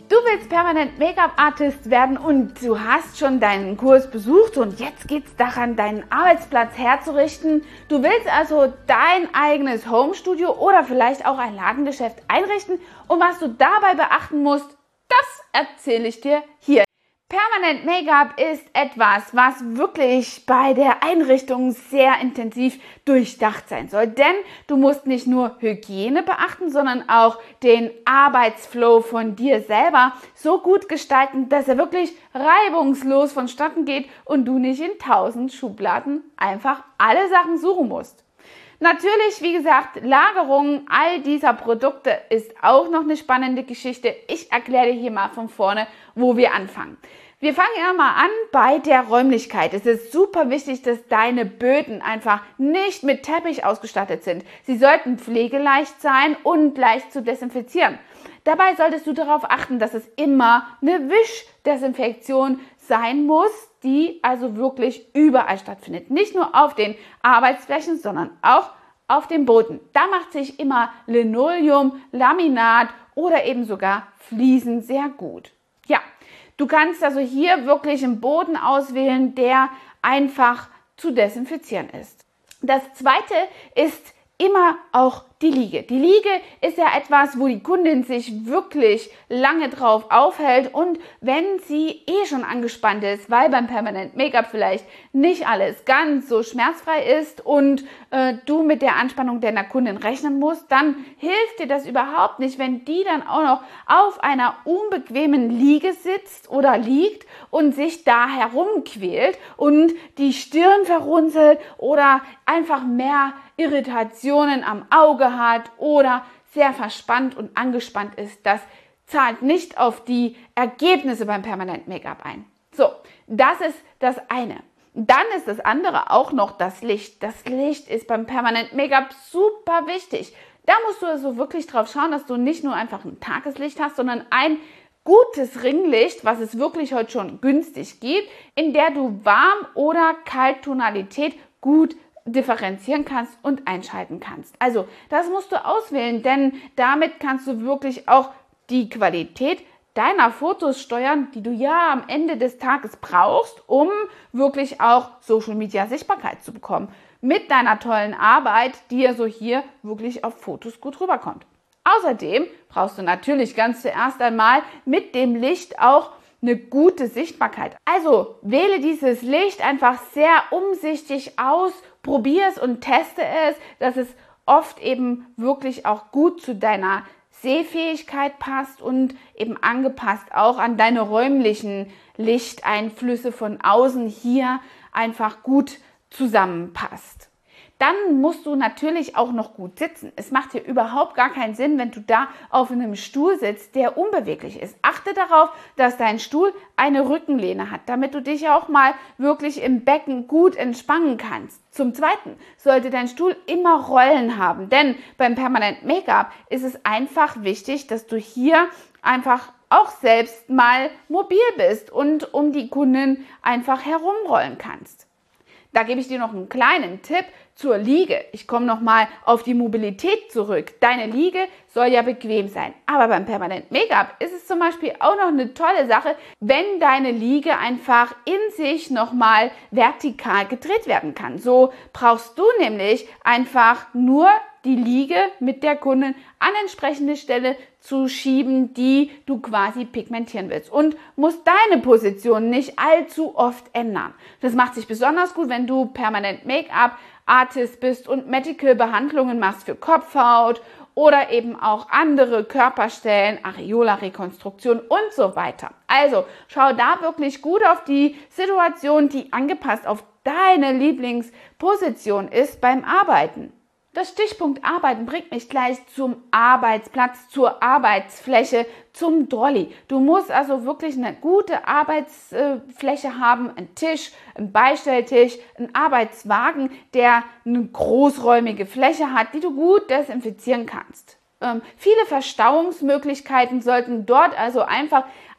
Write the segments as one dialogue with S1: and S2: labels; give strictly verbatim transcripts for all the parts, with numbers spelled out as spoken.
S1: Du willst permanent Make-up-Artist werden und du hast schon deinen Kurs besucht und jetzt geht es daran, deinen Arbeitsplatz herzurichten. Du willst also dein eigenes Homestudio oder vielleicht auch ein Ladengeschäft einrichten und was du dabei beachten musst, das erzähle ich dir hier. Permanent Make-up ist etwas, was wirklich bei der Einrichtung sehr intensiv durchdacht sein soll. Denn du musst nicht nur Hygiene beachten, sondern auch den Arbeitsflow von dir selber so gut gestalten, dass er wirklich reibungslos vonstatten geht und du nicht in tausend Schubladen einfach alle Sachen suchen musst. Natürlich, wie gesagt, Lagerung all dieser Produkte ist auch noch eine spannende Geschichte. Ich erkläre dir hier mal von vorne, wo wir anfangen. Wir fangen ja mal an bei der Räumlichkeit. Es ist super wichtig, dass deine Böden einfach nicht mit Teppich ausgestattet sind. Sie sollten pflegeleicht sein und leicht zu desinfizieren. Dabei solltest du darauf achten, dass es immer eine Wischdesinfektion sein muss, die also wirklich überall stattfindet. Nicht nur auf den Arbeitsflächen, sondern auch auf dem Boden. Da macht sich immer Linoleum, Laminat oder eben sogar Fliesen sehr gut. Ja, du kannst also hier wirklich einen Boden auswählen, der einfach zu desinfizieren ist. Das zweite ist immer auch die Liege. Die Liege ist ja etwas, wo die Kundin sich wirklich lange drauf aufhält und wenn sie eh schon angespannt ist, weil beim Permanent Make-up vielleicht nicht alles ganz so schmerzfrei ist und äh, du mit der Anspannung deiner Kundin rechnen musst, dann hilft dir das überhaupt nicht, wenn die dann auch noch auf einer unbequemen Liege sitzt oder liegt und sich da herumquält und die Stirn verrunzelt oder einfach mehr Irritationen am Auge hat oder sehr verspannt und angespannt ist. Das zahlt nicht auf die Ergebnisse beim Permanent Make-up ein. So, das ist das eine. Dann ist das andere auch noch das Licht. Das Licht ist beim Permanent Make-up super wichtig. Da musst du also wirklich drauf schauen, dass du nicht nur einfach ein Tageslicht hast, sondern ein gutes Ringlicht, was es wirklich heute schon günstig gibt, in der du Warm- oder Kalttonalität gut differenzieren kannst und einschalten kannst. Also das musst du auswählen, denn damit kannst du wirklich auch die Qualität deiner Fotos steuern, die du ja am Ende des Tages brauchst, um wirklich auch Social Media Sichtbarkeit zu bekommen. Mit deiner tollen Arbeit, die ja so hier wirklich auf Fotos gut rüberkommt. Außerdem brauchst du natürlich ganz zuerst einmal mit dem Licht auch eine gute Sichtbarkeit. Also wähle dieses Licht einfach sehr umsichtig aus, probier es und teste es, dass es oft eben wirklich auch gut zu deiner Sehfähigkeit passt und eben angepasst auch an deine räumlichen Lichteinflüsse von außen hier einfach gut zusammenpasst. Dann musst du natürlich auch noch gut sitzen. Es macht hier überhaupt gar keinen Sinn, wenn du da auf einem Stuhl sitzt, der unbeweglich ist. Achte darauf, dass dein Stuhl eine Rückenlehne hat, damit du dich auch mal wirklich im Becken gut entspannen kannst. Zum Zweiten sollte dein Stuhl immer Rollen haben, denn beim Permanent Make-up ist es einfach wichtig, dass du hier einfach auch selbst mal mobil bist und um die Kundin einfach herumrollen kannst. Da gebe ich dir noch einen kleinen Tipp zur Liege. Ich komme nochmal auf die Mobilität zurück. Deine Liege soll ja bequem sein. Aber beim Permanent Make-up ist es zum Beispiel auch noch eine tolle Sache, wenn deine Liege einfach in sich nochmal vertikal gedreht werden kann. So brauchst du nämlich einfach nur die Liege mit der Kundin an entsprechende Stelle zu schieben, die du quasi pigmentieren willst und musst deine Position nicht allzu oft ändern. Das macht sich besonders gut, wenn du Permanent Make-up Artist bist und Medical Behandlungen machst für Kopfhaut oder eben auch andere Körperstellen, Areola-Rekonstruktion und so weiter. Also schau da wirklich gut auf die Situation, die angepasst auf deine Lieblingsposition ist beim Arbeiten. Das Stichpunkt Arbeiten bringt mich gleich zum Arbeitsplatz, zur Arbeitsfläche, zum Dolly. Du musst also wirklich eine gute Arbeitsfläche haben, einen Tisch, einen Beistelltisch, einen Arbeitswagen, der eine großräumige Fläche hat, die du gut desinfizieren kannst. Ähm, viele Verstauungsmöglichkeiten sollten dort also einfach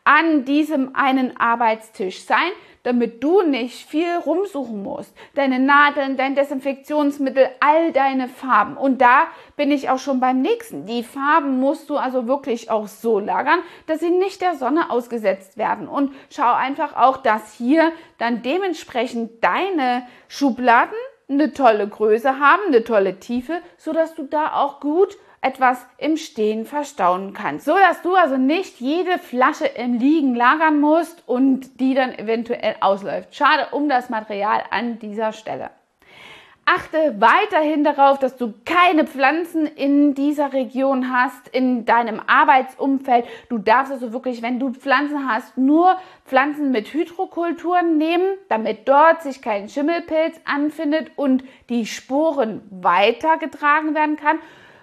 S1: an diesem einen Arbeitstisch sein, damit du nicht viel rumsuchen musst. Deine Nadeln, dein Desinfektionsmittel, all deine Farben. Und da bin ich auch schon beim nächsten. Die Farben musst du also wirklich auch so lagern, dass sie nicht der Sonne ausgesetzt werden. Und schau einfach auch, dass hier dann dementsprechend deine Schubladen eine tolle Größe haben, eine tolle Tiefe, sodass du da auch gut etwas im Stehen verstauen kannst, so dass du also nicht jede Flasche im Liegen lagern musst und die dann eventuell ausläuft. Schade um das Material an dieser Stelle. Achte weiterhin darauf, dass du keine Pflanzen in dieser Region hast, in deinem Arbeitsumfeld. Du darfst also wirklich, wenn du Pflanzen hast, nur Pflanzen mit Hydrokulturen nehmen, damit dort sich kein Schimmelpilz anfindet und die Sporen weitergetragen werden kann.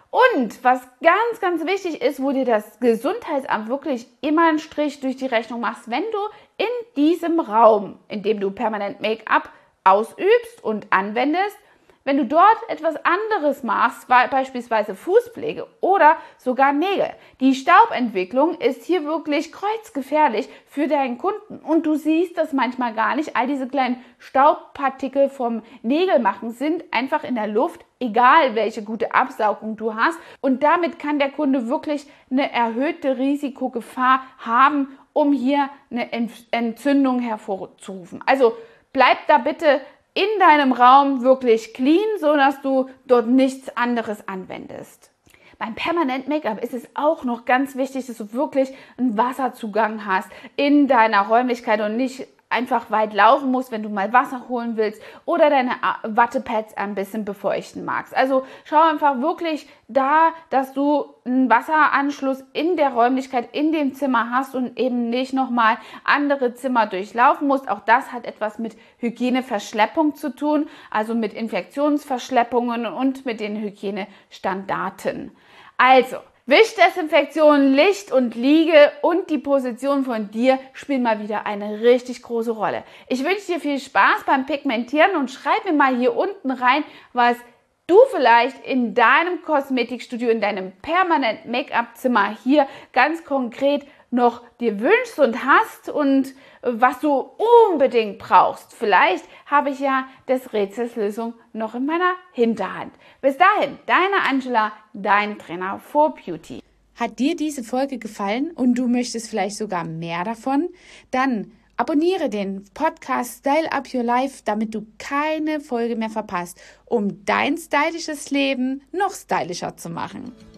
S1: Und was ganz, ganz wichtig ist, wo dir das Gesundheitsamt wirklich immer einen Strich durch die Rechnung machst, wenn du in diesem Raum, in dem du permanent Make-up ausübst und anwendest, wenn du dort etwas anderes machst, beispielsweise Fußpflege oder sogar Nägel. Die Staubentwicklung ist hier wirklich kreuzgefährlich für deinen Kunden und du siehst das manchmal gar nicht. All diese kleinen Staubpartikel vom Nägelmachen sind einfach in der Luft, egal welche gute Absaugung du hast. Und damit kann der Kunde wirklich eine erhöhte Risikogefahr haben, um hier eine Entzündung hervorzurufen. Also bleib da bitte in deinem Raum wirklich clean, so dass du dort nichts anderes anwendest. Beim Permanent Make-up ist es auch noch ganz wichtig, dass du wirklich einen Wasserzugang hast in deiner Räumlichkeit und nicht einfach weit laufen musst, wenn du mal Wasser holen willst oder deine Wattepads ein bisschen befeuchten magst. Also schau einfach wirklich da, dass du einen Wasseranschluss in der Räumlichkeit, in dem Zimmer hast und eben nicht nochmal andere Zimmer durchlaufen musst. Auch das hat etwas mit Hygieneverschleppung zu tun, also mit Infektionsverschleppungen und mit den Hygienestandarten. Also, Wischdesinfektion, Licht und Liege und die Position von dir spielen mal wieder eine richtig große Rolle. Ich wünsche dir viel Spaß beim Pigmentieren und schreib mir mal hier unten rein, was du vielleicht in deinem Kosmetikstudio, in deinem Permanent Make-up-Zimmer hier ganz konkret noch dir wünschst und hast und was du unbedingt brauchst. Vielleicht habe ich ja des Rätsels Lösung noch in meiner Hinterhand. Bis dahin, deine Angela, dein Trainer for Beauty.
S2: Hat dir diese Folge gefallen und du möchtest vielleicht sogar mehr davon? Dann abonniere den Podcast Style Up Your Life, damit du keine Folge mehr verpasst, um dein stylisches Leben noch stylischer zu machen.